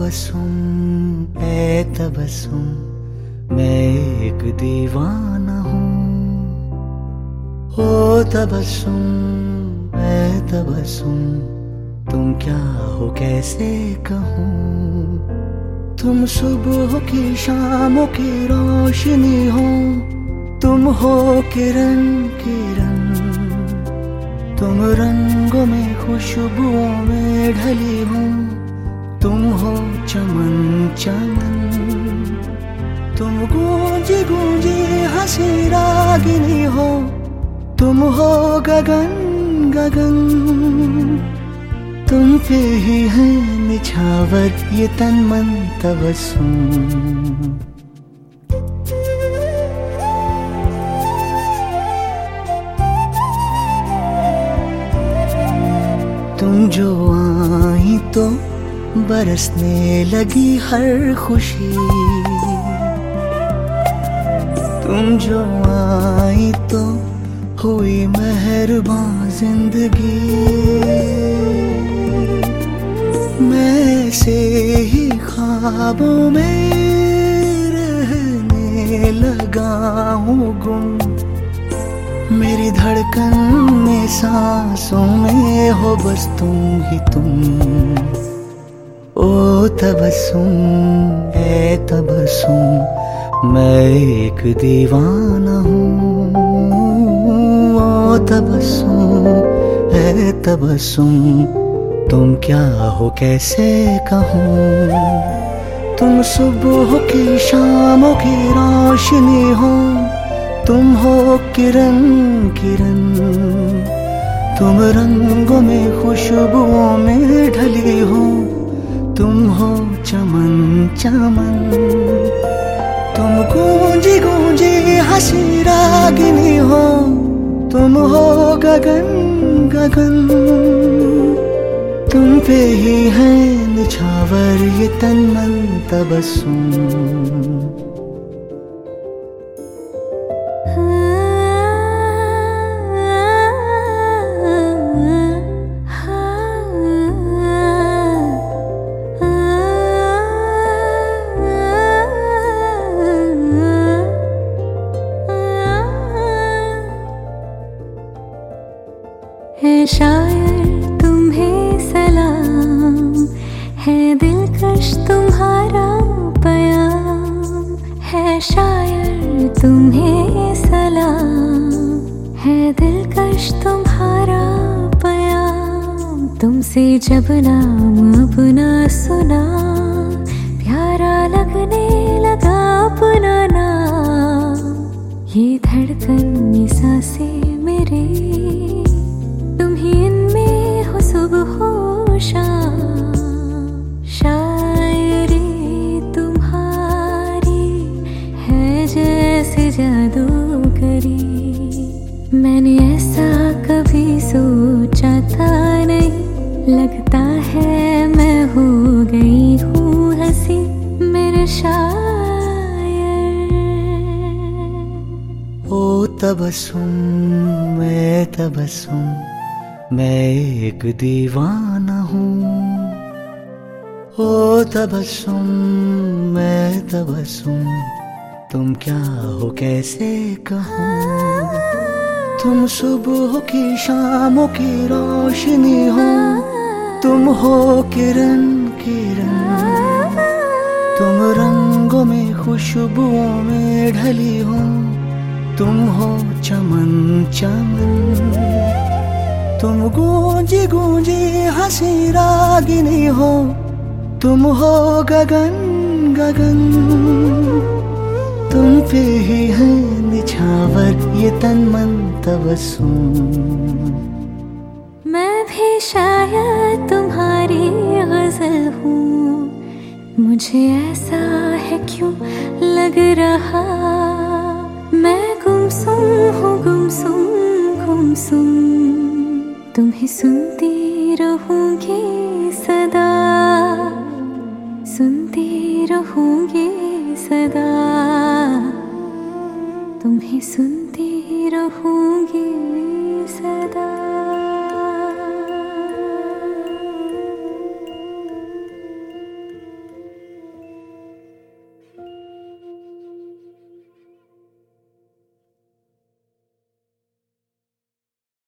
तबस्सुम ए तबस्सुम, मैं एक दीवाना हूँ। ओ तबस्सुम ए तबस्सुम, तुम क्या हो कैसे कहूँ। तुम सुबह की शामों की रोशनी हो, तुम हो किरण किरण, तुम रंगों में खुशबुओं में ढली हो, तुम हो चमन चमन, तुम गूंजी गूंजी हंसी रागिनी हो, तुम हो गगन गगन, तुम पे ही है निछावर ये तन मन तबस्सुम। तुम जो आई तो बरसने लगी हर खुशी, तुम जो आई तो हुई मेहरबान जिंदगी। मैं से ही ख्वाबों में रहने लगा हूँ गुम, मेरी धड़कन में सांसों में हो बस तुम ही तुम। ओ तबस्सुम ए तबस्सुम, मैं एक दीवाना हूँ। ओ तबस्सुम ए तबस्सुम, तुम क्या हो कैसे कहूँ। तुम सुबह की शामों की रोशनी हो, तुम हो किरण किरण, तुम रंगों में खुशबुओं में ढली हो, तुम हो चमन चमन, तुम गूंजी गूंजी हंसी रागिनी हो, तुम हो गगन गगन, तुम पे ही है निछावर ये तन मन तबस्सुम। है शायर तुम्हें सलाम, है दिलकश तुम्हारा बयान। है शायर तुम्हें सलाम, है दिलकश तुम्हारा बयान। तुमसे जब नाम अपना सुना, प्यारा लगने लगा अपना नाम। ये धड़कन ये सांसें मेरी, सुबह हो शाम। शायरी तुम्हारी है जैसे जादूगरी, मैंने ऐसा कभी सोचा था नहीं। लगता है मैं हो गई हूँ हंसी मेरे शायर। ओ तबस्सुम मैं तबस्सुम, मैं एक दीवाना हूँ। ओ तबस्सुम मैं तबस्सुम, तुम क्या हो कैसे कहूँ। तुम सुबह की शामों की रोशनी हो, तुम हो किरण किरण, तुम रंगों में खुशबुओं में ढली हो, तुम हो चमन चमन, तुम गूंजी गूंजी हंसी रागिनी हो, तुम हो गगन गगन, तुम पे ही है निछावर ये तन मन तबस्सुम। मैं भी शायद तुम्हारी गजल हूँ, मुझे ऐसा है क्यों लग रहा। मैं गुमसुम हूँ गुमसुम गुमसुम, तुम्हें सुनती रहूंगी सदा, सुनती रहूंगी सदा, तुम्हें सुनती रहूंगी।